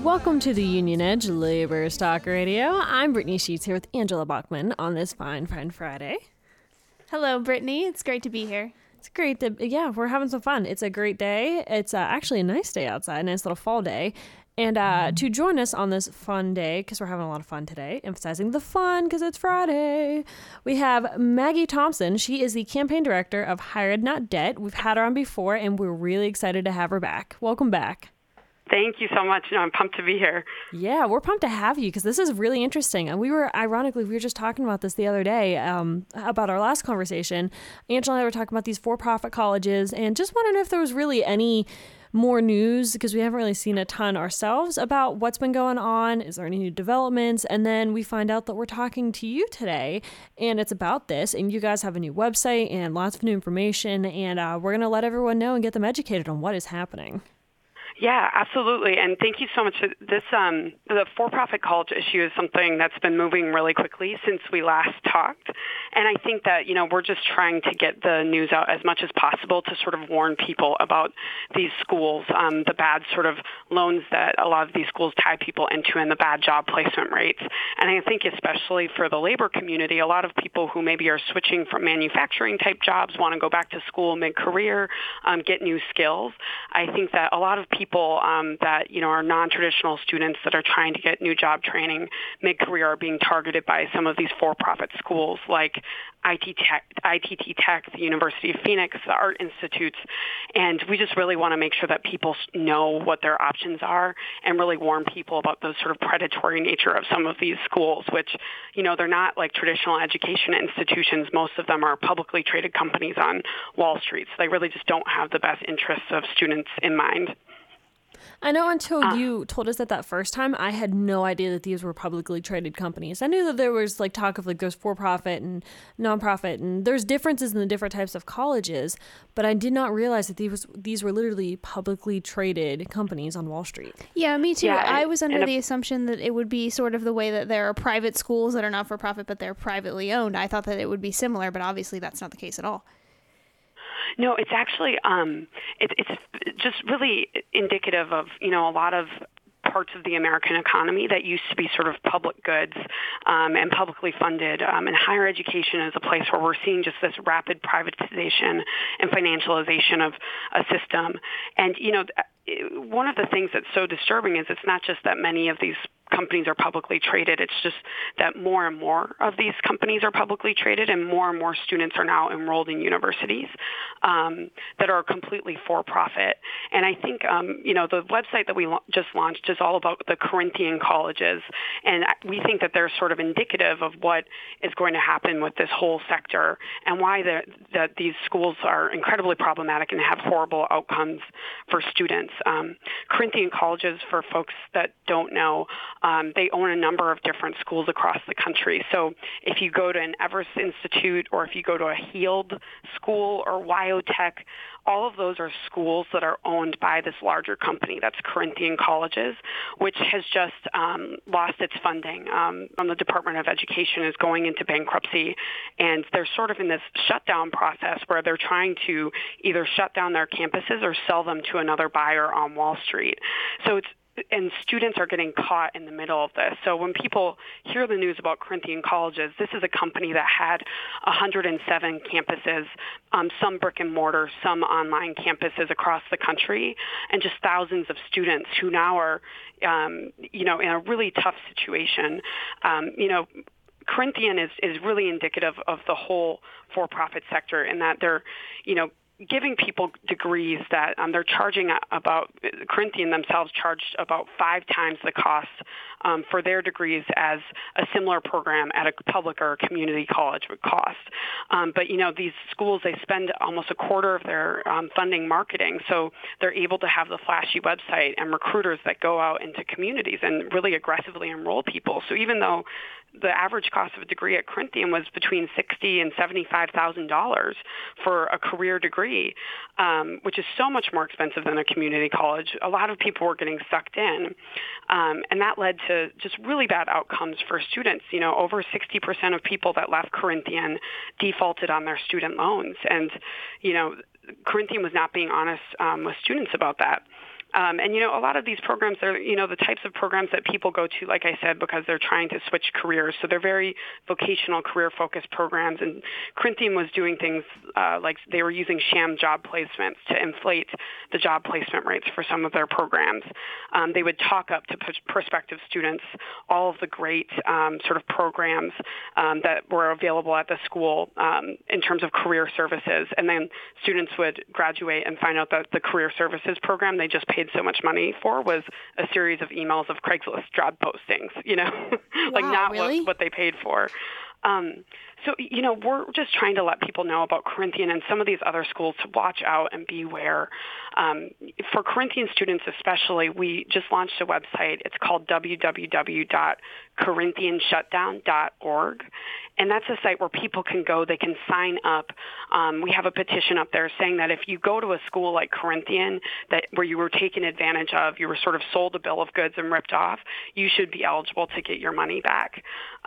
Welcome to the Union Edge Labor Stock Radio. I'm Brittany Sheets here with Angela Bachman on this fine Friday. Hello, Brittany. It's great to be here. It's great. We're having some fun. It's a great day. It's actually a nice day outside, a nice little fall day. And to join us on this fun day, because we're having a lot of fun today, emphasizing the fun because it's Friday, we have Maggie Thompson. She is the campaign director of Higher Ed Not Debt. We've had her on before, and we're really excited to have her back. Welcome back. Thank you so much. I'm pumped to be here. Yeah, we're pumped to have you because this is really interesting. And we were just talking about this the other day about our last conversation. Angela and I were talking about these for-profit colleges and just wondering if there was really any more news because we haven't really seen a ton ourselves about what's been going on. Is there any new developments? And then we find out that we're talking to you today and it's about this. And you guys have a new website and lots of new information. And we're going to let everyone know and get them educated on what is happening. Yeah, absolutely. And thank you so much. This the for-profit college issue is something that's been moving really quickly since we last talked. And I think that, we're just trying to get the news out as much as possible to sort of warn people about these schools, the bad sort of loans that a lot of these schools tie people into and the bad job placement rates. And I think especially for the labor community, a lot of people who maybe are switching from manufacturing type jobs want to go back to school mid-career, get new skills. I think that a lot of people that are non-traditional students that are trying to get new job training mid-career are being targeted by some of these for-profit schools like ITT Tech, the University of Phoenix, the Art Institutes, and we just really want to make sure that people know what their options are and really warn people about the sort of predatory nature of some of these schools, which, they're not like traditional education institutions. Most of them are publicly traded companies on Wall Street, so they really just don't have the best interests of students in mind. I know until you told us that first time, I had no idea that these were publicly traded companies. I knew that there was talk of there's for-profit and nonprofit, and there's differences in the different types of colleges, but I did not realize that these were literally publicly traded companies on Wall Street. Yeah, me too. Yeah, I was under the assumption that it would be sort of the way that there are private schools that are not for profit, but they're privately owned. I thought that it would be similar, but obviously that's not the case at all. No, it's actually it's just really indicative of a lot of parts of the American economy that used to be sort of public goods and publicly funded. And higher education is a place where we're seeing just this rapid privatization and financialization of a system. And one of the things that's so disturbing is it's not just that many of these companies are publicly traded. It's just that more and more of these companies are publicly traded and more students are now enrolled in universities that are completely for-profit. And I think, the website that we just launched is all about the Corinthian colleges. And we think that they're sort of indicative of what is going to happen with this whole sector and why that these schools are incredibly problematic and have horrible outcomes for students. Corinthian colleges, for folks that don't know, they own a number of different schools across the country. So if you go to an Everest Institute or if you go to a Heald school or WyoTech, all of those are schools that are owned by this larger company, that's Corinthian Colleges, which has just lost its funding. The Department of Education is going into bankruptcy, and they're sort of in this shutdown process where they're trying to either shut down their campuses or sell them to another buyer on Wall Street. And students are getting caught in the middle of this. So when people hear the news about Corinthian Colleges, this is a company that had 107 campuses, some brick and mortar, some online campuses across the country, and just thousands of students who now are, in a really tough situation. Corinthian is really indicative of the whole for-profit sector in that they're, giving people degrees that they're charging about, Corinthian themselves charged about 5 times the cost for their degrees as a similar program at a public or a community college would cost. But, these schools, they spend almost a quarter of their funding marketing, so they're able to have the flashy website and recruiters that go out into communities and really aggressively enroll people. So even though the average cost of a degree at Corinthian was between $60,000 and $75,000 for a career degree, which is so much more expensive than a community college. A lot of people were getting sucked in, and that led to just really bad outcomes for students. Over 60% of people that left Corinthian defaulted on their student loans, and Corinthian was not being honest with students about that. And, a lot of these programs are, the types of programs that people go to, like I said, because they're trying to switch careers. So they're very vocational, career-focused programs. And Corinthian was doing things like they were using sham job placements to inflate the job placement rates for some of their programs. They would talk up to prospective students all of the great sort of programs that were available at the school in terms of career services. And then students would graduate and find out that the career services program they just paid so much money for was a series of emails of Craigslist job postings, like Wow, not really? what they paid for. So, we're just trying to let people know about Corinthian and some of these other schools to watch out and beware. For Corinthian students especially, we just launched a website. It's called www.corinthianshutdown.org. And that's a site where people can go. They can sign up. We have a petition up there saying that if you go to a school like Corinthian where you were taken advantage of, you were sort of sold a bill of goods and ripped off, you should be eligible to get your money back.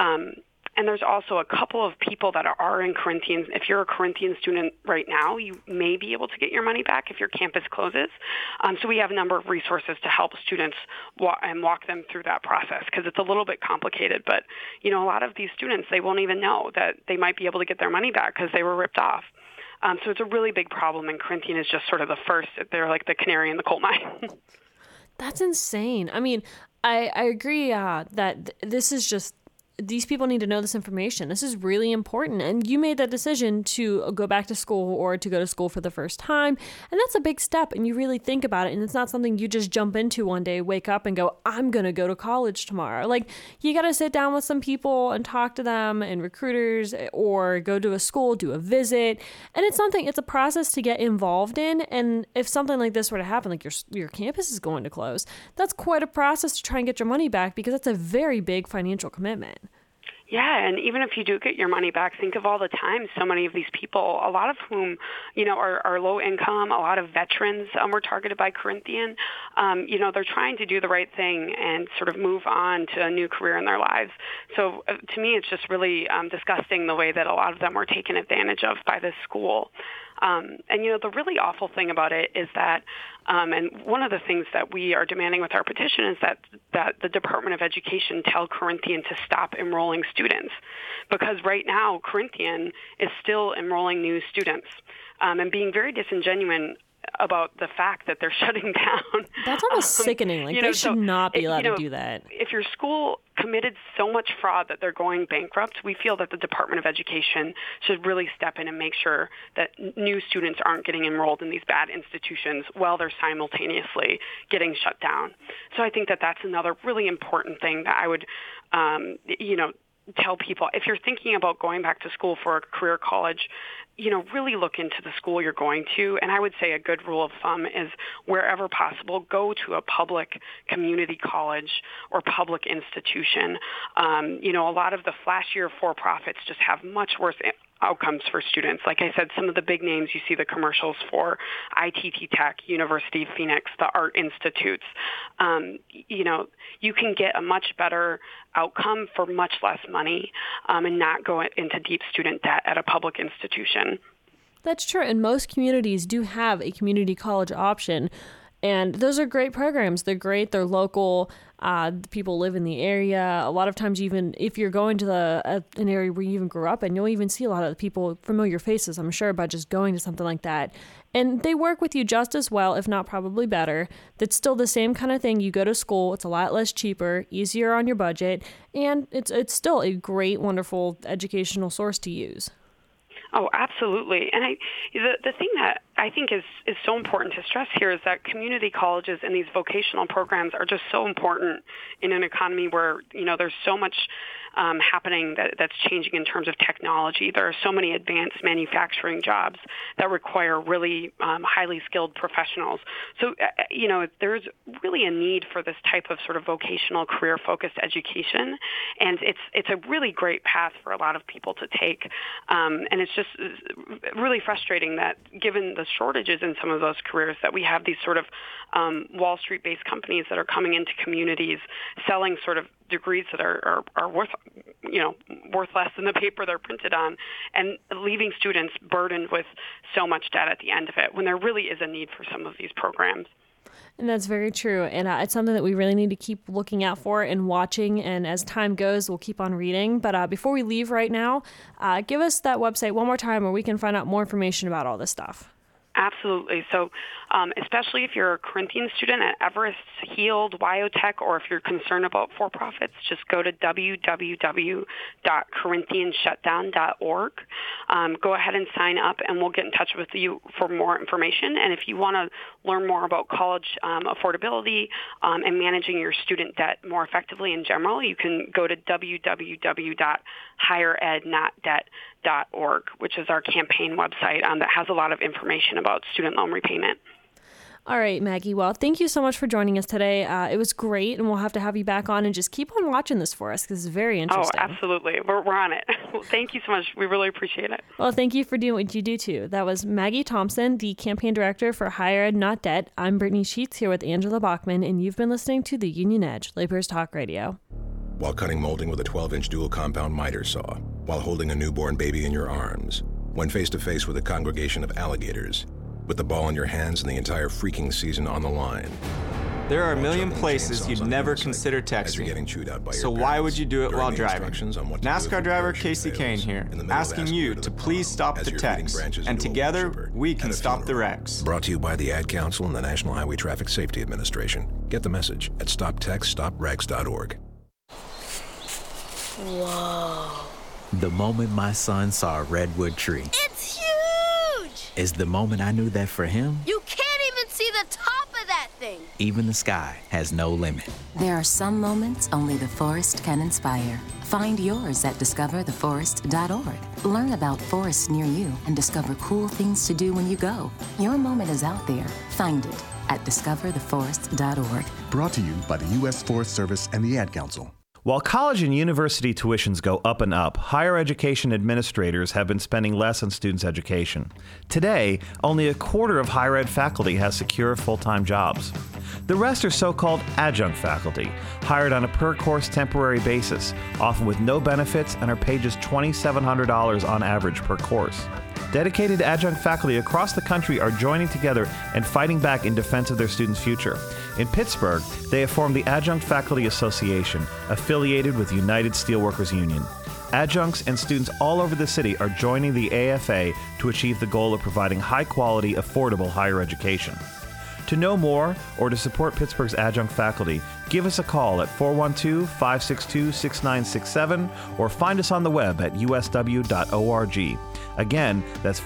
And there's also a couple of people that are in Corinthian. If you're a Corinthian student right now, you may be able to get your money back if your campus closes. So we have a number of resources to help students walk them through that process because it's a little bit complicated. But, a lot of these students, they won't even know that they might be able to get their money back because they were ripped off. So it's a really big problem, and Corinthian is just sort of the first. They're like the canary in the coal mine. That's insane. I mean, I agree that this is just, these people need to know this information. This is really important. And you made that decision to go back to school or to go to school for the first time. And that's a big step. And you really think about it. And it's not something you just jump into one day, wake up and go, I'm going to go to college tomorrow. Like, you got to sit down with some people and talk to them and recruiters, or go to a school, do a visit. And it's a process to get involved in. And if something like this were to happen, like your campus is going to close, that's quite a process to try and get your money back, because that's a very big financial commitment. Yeah, and even if you do get your money back, think of all the times so many of these people, a lot of whom, are low income, a lot of veterans were targeted by Corinthian. They're trying to do the right thing and sort of move on to a new career in their lives. So to me, it's just really disgusting the way that a lot of them were taken advantage of by this school. And, the really awful thing about it is that, and one of the things that we are demanding with our petition is that the Department of Education tell Corinthian to stop enrolling students, because right now Corinthian is still enrolling new students and being very disingenuous about the fact that they're shutting down. That's almost sickening. Like, they should not be allowed to do that. If your school committed so much fraud that they're going bankrupt, we feel that the Department of Education should really step in and make sure that new students aren't getting enrolled in these bad institutions while they're simultaneously getting shut down. So I think that that's another really important thing that I would, tell people. If you're thinking about going back to school for a career college, really look into the school you're going to. And I would say a good rule of thumb is, wherever possible, go to a public community college or public institution. A lot of the flashier for-profits just have much worse outcomes for students. Like I said, some of the big names you see the commercials for, ITT Tech, University of Phoenix, the Art Institutes, you can get a much better outcome for much less money and not go into deep student debt at a public institution. That's true. And most communities do have a community college option. And those are great programs. They're great. They're local. People live in the area. A lot of times, even if you're going to an area where you even grew up in, you'll even see a lot of the people, familiar faces, I'm sure, by just going to something like that. And they work with you just as well, if not probably better. That's still the same kind of thing. You go to school. It's a lot less cheaper, easier on your budget, and it's still a great, wonderful educational source to use. Oh, absolutely. And the thing that I think is so important to stress here is that community colleges and these vocational programs are just so important in an economy where, there's so much happening that's changing in terms of technology. There are so many advanced manufacturing jobs that require really highly skilled professionals. So, there's really a need for this type of sort of vocational career-focused education, and it's a really great path for a lot of people to take. And it's just really frustrating that, given the shortages in some of those careers, that we have these sort of Wall Street-based companies that are coming into communities selling sort of degrees that are worth less than the paper they're printed on, and leaving students burdened with so much debt at the end of it, when there really is a need for some of these programs. And that's very true. And it's something that we really need to keep looking out for and watching. And as time goes, we'll keep on reading. But before we leave right now, give us that website one more time where we can find out more information about all this stuff. Absolutely. So especially if you're a Corinthian student at Everest, Heald, WyoTech, or if you're concerned about for-profits, just go to www.corinthianshutdown.org. Go ahead and sign up, and we'll get in touch with you for more information. And if you want to learn more about college affordability and managing your student debt more effectively in general, you can go to www.higherednotdebt.org, which is our campaign website that has a lot of information about student loan repayment. All right, Maggie. Well, thank you so much for joining us today. It was great, and we'll have to have you back on and just keep on watching this for us because it's very interesting. Oh, absolutely. We're on it. Well, thank you so much. We really appreciate it. Well, thank you for doing what you do, too. That was Maggie Thompson, the campaign director for Higher Ed Not Debt. I'm Brittany Sheets here with Angela Bachman, and you've been listening to The Union Edge, Laborers Talk Radio. While cutting molding with a 12-inch dual compound miter saw, while holding a newborn baby in your arms, when face-to-face with a congregation of alligators, with the ball in your hands and the entire freaking season on the line. There are a million places you'd never consider texting. So why would you do it while driving? NASCAR driver Casey Kane here, asking you to please stop the text. And together, we can stop the wrecks. Brought to you by the Ad Council and the National Highway Traffic Safety Administration. Get the message at stoptextstopwrecks.org. Whoa. The moment my son saw a redwood tree. It's huge! Is the moment I knew that for him, You can't even see the top of that thing. even the sky has no limit. There are some moments only the forest can inspire. Find yours at discovertheforest.org. Learn about forests near you and discover cool things to do when you go. Your moment is out there. Find it at discovertheforest.org. Brought to you by the U.S. Forest Service and the Ad Council. While college and university tuitions go up and up, higher education administrators have been spending less on students' education. Today, only a quarter of higher ed faculty has secure full-time jobs. The rest are so-called adjunct faculty, hired on a per-course temporary basis, often with no benefits, and are paid just $2,700 on average per course. Dedicated adjunct faculty across the country are joining together and fighting back in defense of their students' future. In Pittsburgh, they have formed the Adjunct Faculty Association, affiliated with United Steelworkers Union. Adjuncts and students all over the city are joining the AFA to achieve the goal of providing high-quality, affordable higher education. To know more or to support Pittsburgh's adjunct faculty, give us a call at 412-562-6967 or find us on the web at usw.org. Again, that's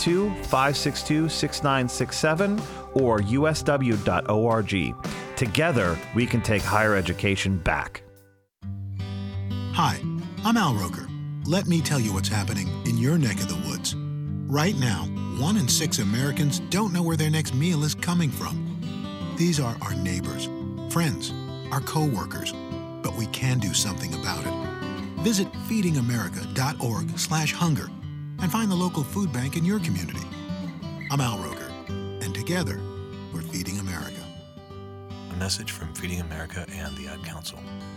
412-562-6967 or usw.org. Together, we can take higher education back. Hi, I'm Al Roker. Let me tell you what's happening in your neck of the woods. Right now, 1 in 6 Americans don't know where their next meal is coming from. These are our neighbors, friends, our co-workers, but we can do something about it. Visit feedingamerica.org/hunger and find the local food bank in your community. I'm Al Roker, and together, we're Feeding America. A message from Feeding America and the Ad Council.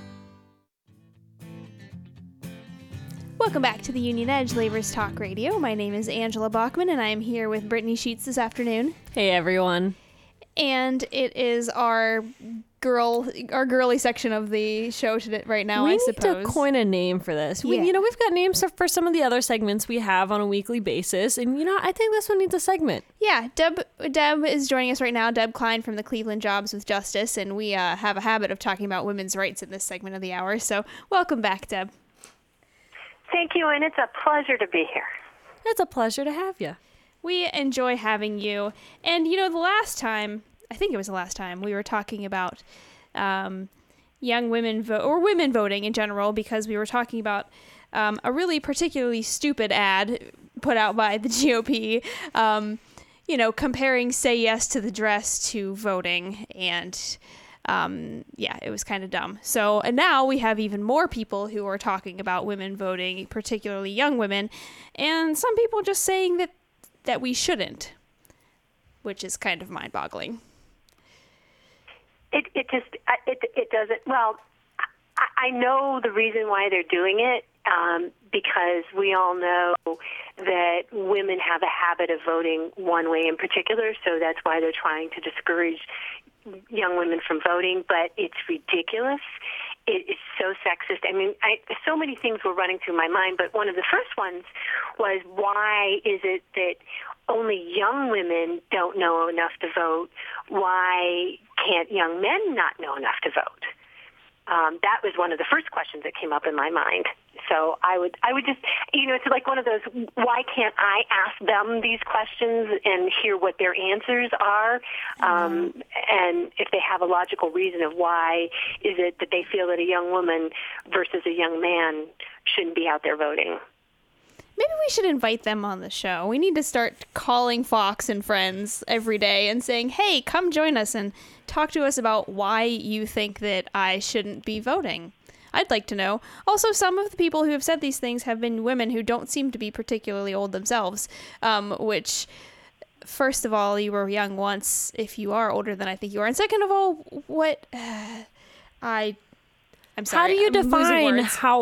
Welcome back to the Union Edge Laborers Talk Radio. My name is Angela Bachman, and I am here with Brittany Sheets this afternoon. Hey, everyone. And it is our girly section of the show today, right now, I suppose. We need to coin a name for this. Yeah. We've got names for some of the other segments we have on a weekly basis, and I think this one needs a segment. Yeah, Deb is joining us right now. Deb Klein from the Cleveland Jobs with Justice, and we have a habit of talking about women's rights in this segment of the hour. So welcome back, Deb. Thank you, and it's a pleasure to be here. It's a pleasure to have you. We enjoy having you. And, the last time, I think it was the last time, we were talking about young women or women voting in general, because we were talking about a really particularly stupid ad put out by the GOP, comparing Say Yes to the Dress to voting, and it was kind of dumb. So, and now we have even more people who are talking about women voting, particularly young women, and some people just saying that we shouldn't, which is kind of mind-boggling. It doesn't. Well, I know the reason why they're doing it, because we all know that women have a habit of voting one way in particular, so that's why they're trying to discourage young women from voting, but it's ridiculous. It is so sexist. I mean, so many things were running through my mind, but one of the first ones was, why is it that only young women don't know enough to vote? Why can't young men not know enough to vote? That was one of the first questions that came up in my mind. So I would just, it's like one of those, why can't I ask them these questions and hear what their answers are? And if they have a logical reason of why is it that they feel that a young woman versus a young man shouldn't be out there voting. Maybe we should invite them on the show. We need to start calling Fox and Friends every day and saying, hey, come join us and talk to us about why you think that I shouldn't be voting. I'd like to know. Also, some of the people who have said these things have been women who don't seem to be particularly old themselves, which, first of all, you were young once if you are older than I think you are. And second of all, I'm sorry. How do you define how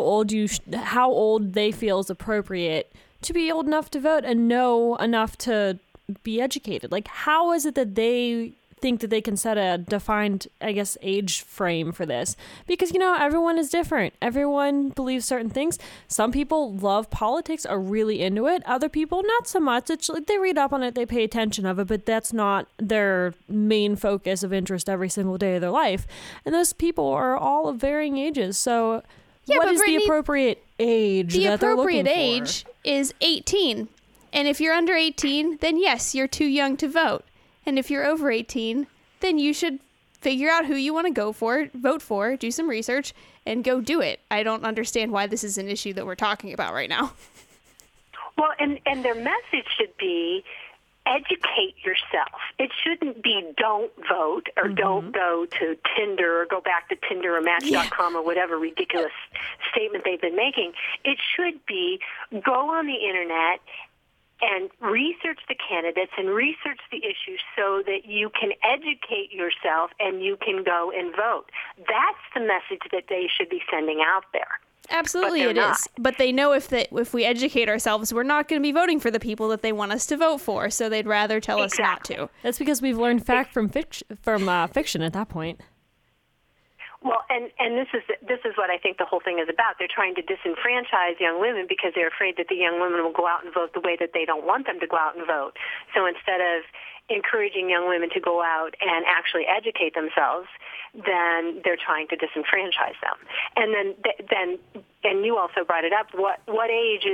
old they feel is appropriate to be old enough to vote and know enough to be educated? Like, how is it that they think that they can set a defined, I guess, age frame for this? Because, everyone is different. Everyone believes certain things. Some people love politics, are really into it. Other people, not so much. It's like they read up on it, they pay attention of it, but that's not their main focus of interest every single day of their life. And those people are all of varying ages. So what is the appropriate age that they're looking for? The appropriate age is 18. And if you're under 18, then yes, you're too young to vote. And if you're over 18, then you should figure out who you want to vote for, do some research, and go do it. I don't understand why this is an issue that we're talking about right now. Well, and their message should be educate yourself. It shouldn't be don't vote or don't go to Tinder or go back to Tinder or Match.com or whatever ridiculous statement they've been making. It should be go on the Internet and research the candidates and research the issues so that you can educate yourself and you can go and vote. That's the message that they should be sending out there. Absolutely it is. But they know if we educate ourselves, we're not going to be voting for the people that they want us to vote for, so they'd rather tell us not to. That's because we've learned fact from fiction at that point. Well, and this is what I think the whole thing is about. They're trying to disenfranchise young women because they're afraid that the young women will go out and vote the way that they don't want them to go out and vote. So instead of encouraging young women to go out and actually educate themselves, then they're trying to disenfranchise them. And then you also brought it up. What age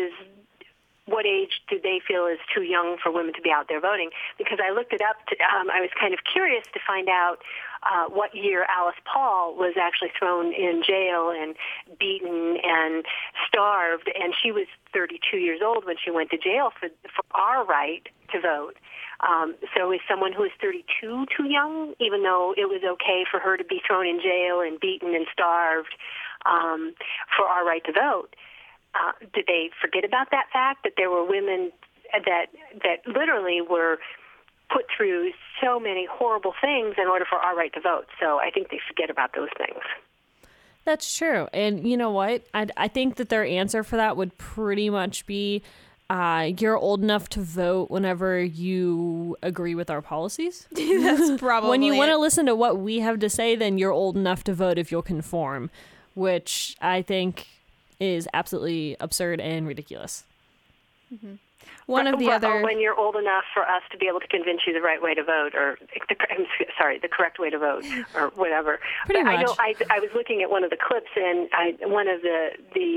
do they feel is too young for women to be out there voting? Because I looked it up. I was kind of curious to find out what year Alice Paul was actually thrown in jail and beaten and starved, and she was 32 years old when she went to jail for our right to vote. So is someone who is 32 too young, even though it was okay for her to be thrown in jail and beaten and starved for our right to vote? Did they forget about that fact, that there were women that literally were put through so many horrible things in order for our right to vote? So I think they forget about those things. That's true. And you know what? I think that their answer for that would pretty much be you're old enough to vote whenever you agree with our policies. That's probably when you want to listen to what we have to say, then you're old enough to vote if you'll conform, which I think is absolutely absurd and ridiculous. Mm-hmm. One of the other... When you're old enough for us to be able to convince you the right way to vote, or the correct way to vote, or whatever. Pretty much. I was looking at one of the clips, and one of the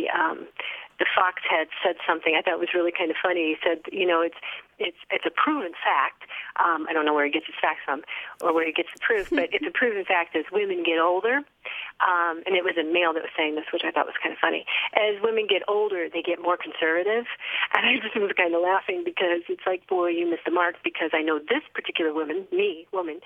Fox head said something I thought was really kind of funny. He said, it's a proven fact. I don't know where he gets his facts from or where he gets the proof, but it's a proven fact as women get older. And it was a male that was saying this, which I thought was kind of funny. As women get older, they get more conservative. And I just was kind of laughing because it's like, boy, you missed the mark, because I know this particular woman, the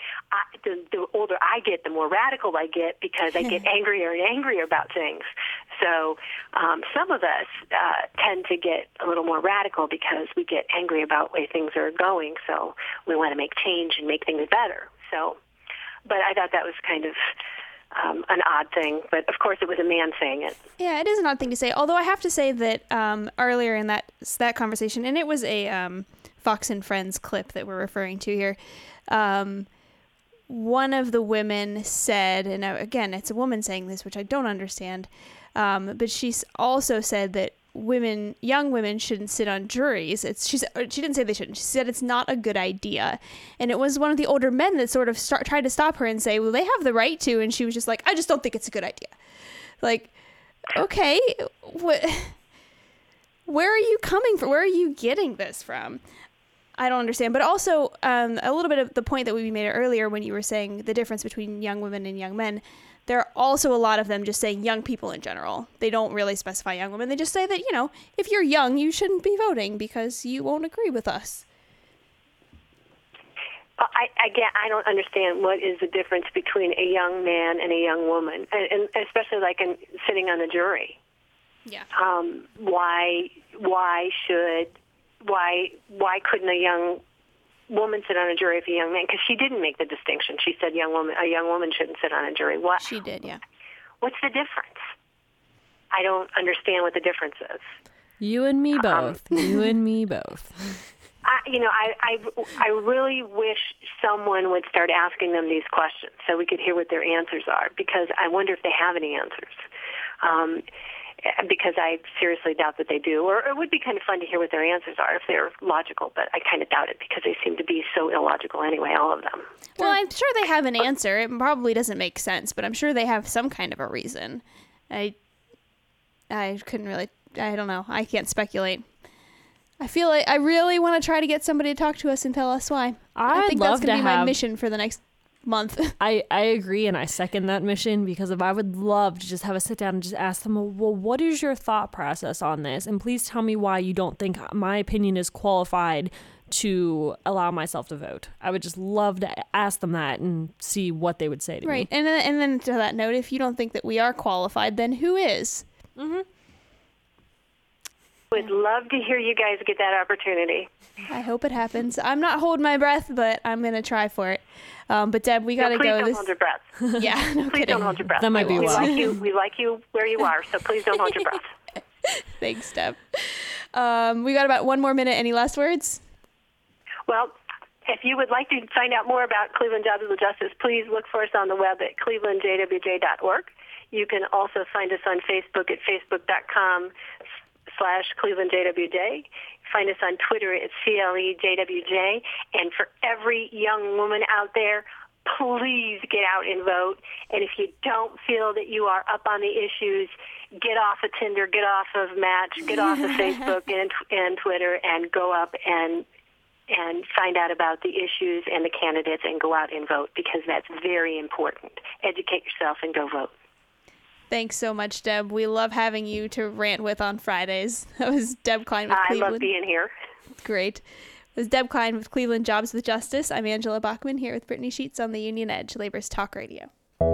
older I get, the more radical I get, because I get angrier and angrier about things. So some of us tend to get a little more radical because we get angry about the way things are going. So we want to make change and make things better. So, but I thought that was kind of an odd thing, but of course it was a man saying it. Yeah, it is an odd thing to say. Although I have to say that earlier in that conversation, and it was a Fox and Friends clip that we're referring to here, one of the women said, and again, it's a woman saying this, which I don't understand, but she also said that young women shouldn't sit on juries. She didn't say they shouldn't. She said it's not a good idea. And it was one of the older men that sort of tried to stop her and say, well, they have the right to. And she was just like, I just don't think it's a good idea. Like, okay, where are you coming from? Where are you getting this from? I don't understand. But also a little bit of the point that we made earlier when you were saying the difference between young women and young men. There are also a lot of them just saying young people in general. They don't really specify young women. They just say that, if you're young, you shouldn't be voting because you won't agree with us. I don't understand what is the difference between a young man and a young woman, and especially like in sitting on a jury. Yeah. Why couldn't a young woman sit on a jury if a young man? Because she didn't make the distinction. She said a young woman shouldn't sit on a jury. What? She did, yeah. What's the difference? I don't understand what the difference is. You and me both. You and me both. I really wish someone would start asking them these questions so we could hear what their answers are, because I wonder if they have any answers. Because I seriously doubt that they do. Or it would be kind of fun to hear what their answers are if they're logical, but I kind of doubt it because they seem to be so illogical anyway, all of them. Well, I'm sure they have an answer. It probably doesn't make sense, but I'm sure they have some kind of a reason. I couldn't really, I don't know. I can't speculate. I feel like I really want to try to get somebody to talk to us and tell us why. I think that's going to be my mission for the next month. I agree, and I second that mission, because I would love to just have a sit down and just ask them, well, what is your thought process on this? And please tell me why you don't think my opinion is qualified to allow myself to vote. I would just love to ask them that and see what they would say to me. Right, and then to that note, if you don't think that we are qualified, then who is? Mm-hmm. Would love to hear you guys get that opportunity. I hope it happens. I'm not holding my breath, but I'm going to try for it. But Deb, we got to go. Please don't hold your breath. Yeah, no please kidding. Don't hold your breath. That might be why. We like you where you are, so please don't hold your breath. Thanks, Deb. We got about 1 more minute. Any last words? Well, if you would like to find out more about Cleveland Jobs with Justice, please look for us on the web at clevelandjwj.org. You can also find us on Facebook at facebook.com/ClevelandJWJ. Find us on Twitter at CLEJWJ. And for every young woman out there, please get out and vote. And if you don't feel that you are up on the issues, get off of Tinder, get off of Match, get off of Facebook and Twitter, and go up and find out about the issues and the candidates and go out and vote, because that's very important. Educate yourself and go vote. Thanks so much, Deb. We love having you to rant with on Fridays. That was Deb Klein with Cleveland. I love being here. Great. It was Deb Klein with Cleveland Jobs with Justice. I'm Angela Bachman here with Brittany Sheets on the Union Edge, Labor's Talk Radio.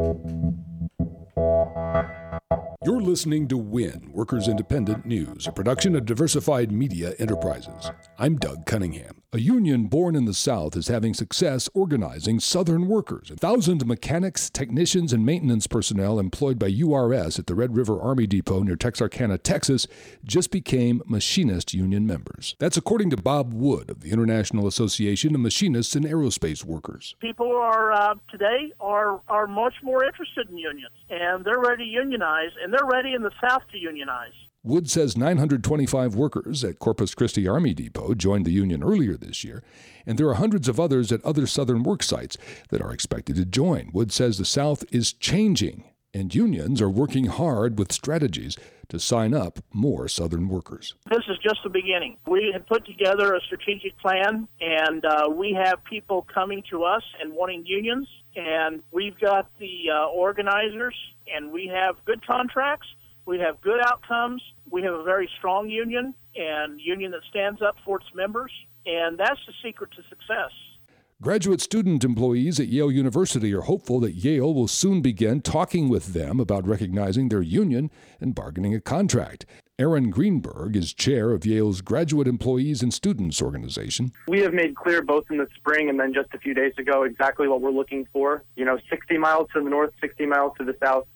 You're listening to WIN, Workers Independent News, a production of Diversified Media Enterprises. I'm Doug Cunningham. A union born in the South is having success organizing Southern workers. 1,000 mechanics, technicians, and maintenance personnel employed by URS at the Red River Army Depot near Texarkana, Texas, just became machinist union members. That's according to Bob Wood of the International Association of Machinists and Aerospace Workers. People are today are much more interested in unions, and they're ready to unionize, and they're ready in the South to unionize. Wood says 925 workers at Corpus Christi Army Depot joined the union earlier this year, and there are hundreds of others at other Southern work sites that are expected to join. Wood says the South is changing, and unions are working hard with strategies to sign up more Southern workers. This is just the beginning. We have put together a strategic plan, and we have people coming to us and wanting unions, and we've got the organizers, and we have good contracts. We have good outcomes. We have a very strong union, and union that stands up for its members, and that's the secret to success. Graduate student employees at Yale University are hopeful that Yale will soon begin talking with them about recognizing their union and bargaining a contract. Aaron Greenberg is chair of Yale's Graduate Employees and Students Organization. We have made clear both in the spring and then just a few days ago exactly what we're looking for. 60 miles to the north, 60 miles to the south.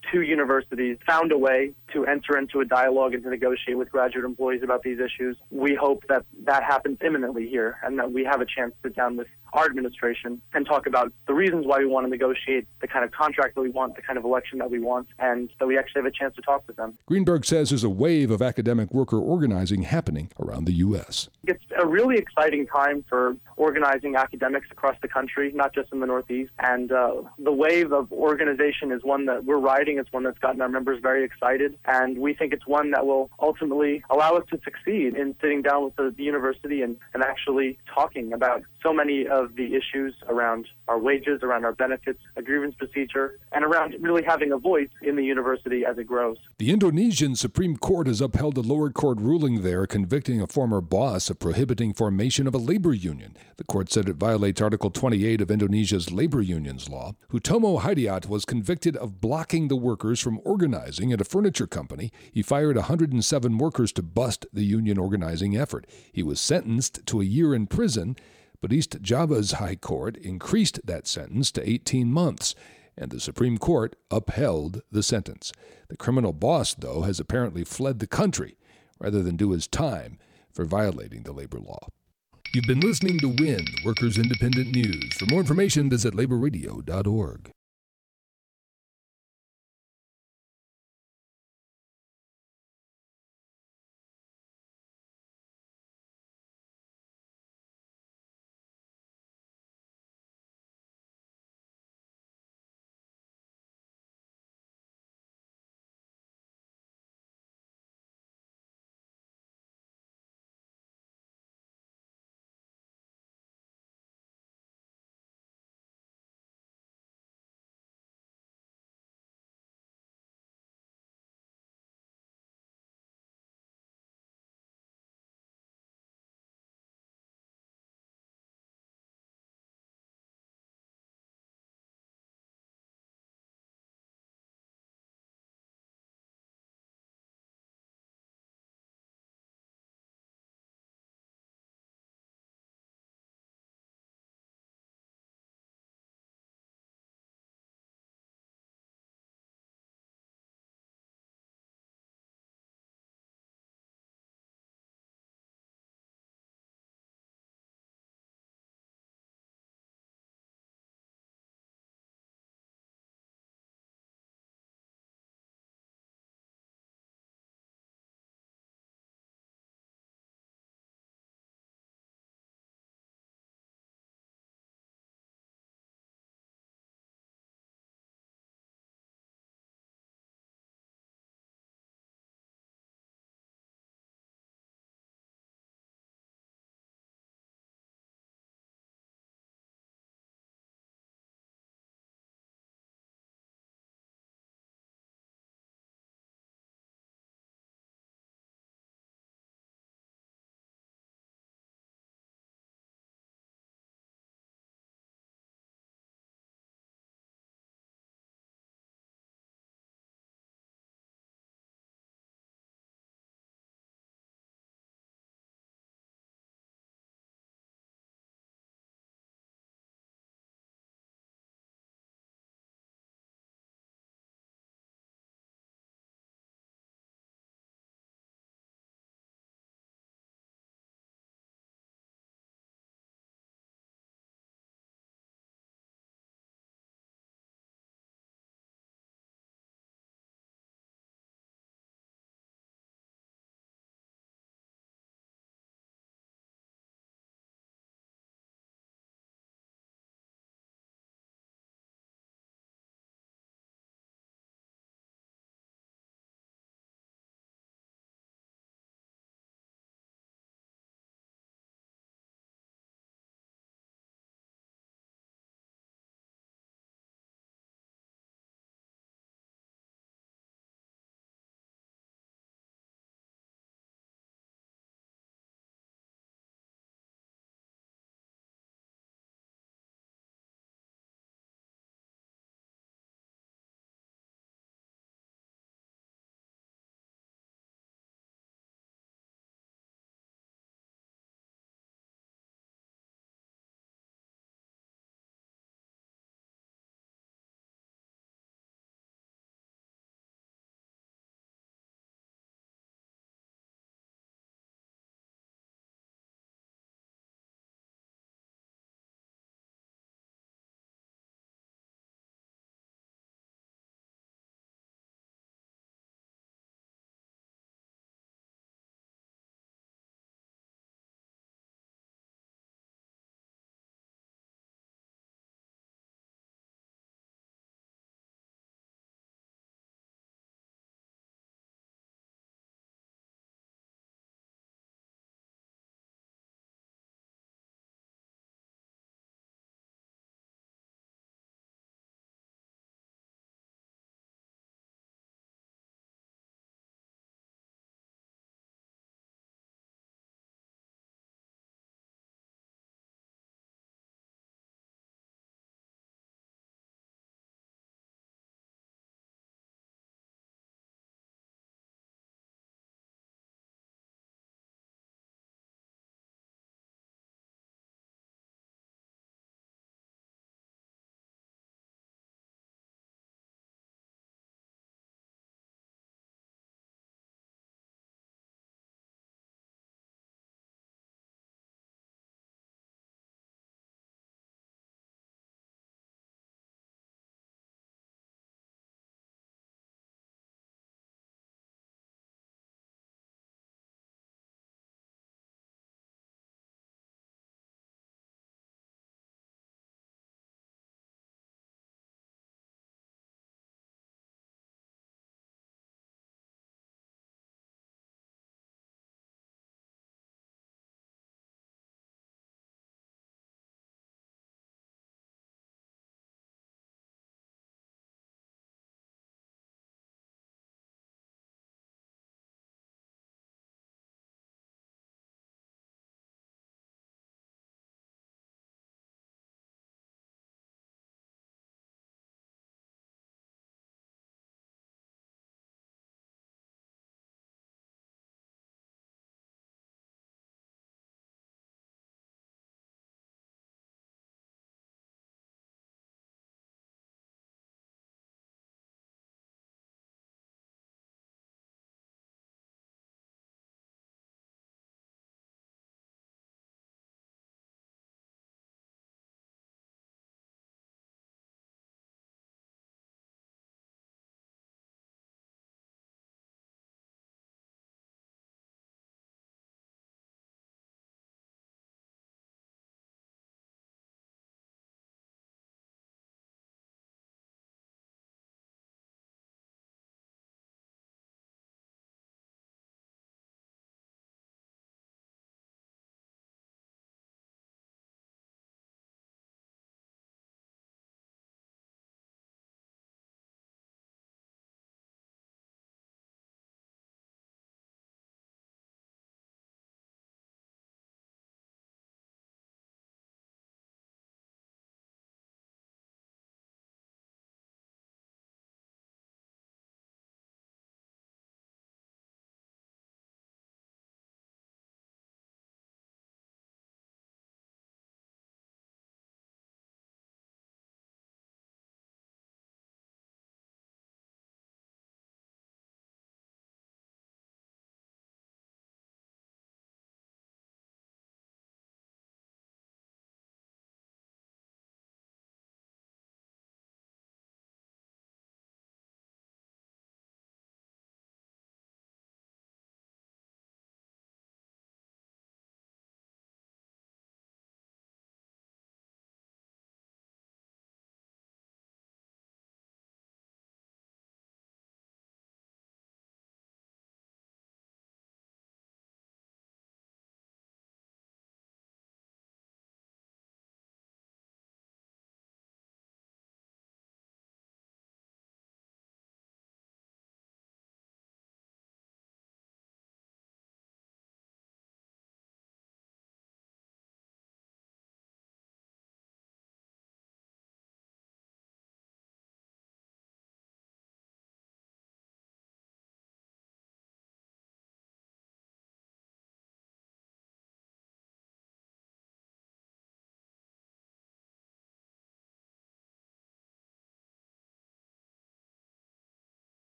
two universities found a way to enter into a dialogue and to negotiate with graduate employees about these issues. We hope that that happens imminently here and that we have a chance to sit down with our administration and talk about the reasons why we want to negotiate the kind of contract that we want, the kind of election that we want, and that we actually have a chance to talk with them. Greenberg says there's a wave of academic worker organizing happening around the U.S. It's a really exciting time for organizing academics across the country, not just in the Northeast. And the wave of organization is one that we're riding. It's one that's gotten our members very excited. And we think it's one that will ultimately allow us to succeed in sitting down with the university and actually talking about so many of the issues around our wages, around our benefits, a grievance procedure, and around really having a voice in the university as it grows. The Indonesian Supreme Court has upheld a lower court ruling there convicting a former boss of prohibiting formation of a labor union. The court said it violates Article 28 of Indonesia's labor unions law. Hutomo Hadiat was convicted of blocking the workers from organizing at a furniture company. He fired 107 workers to bust the union organizing effort. He was sentenced to a year in prison, but East Java's High Court increased that sentence to 18 months, and the Supreme Court upheld the sentence. The criminal boss, though, has apparently fled the country rather than do his time for violating the labor law. You've been listening to WIN, Workers Independent News. For more information, visit laborradio.org.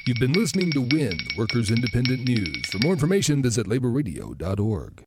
You've been listening to WIN, Workers Independent News. For more information, visit laborradio.org.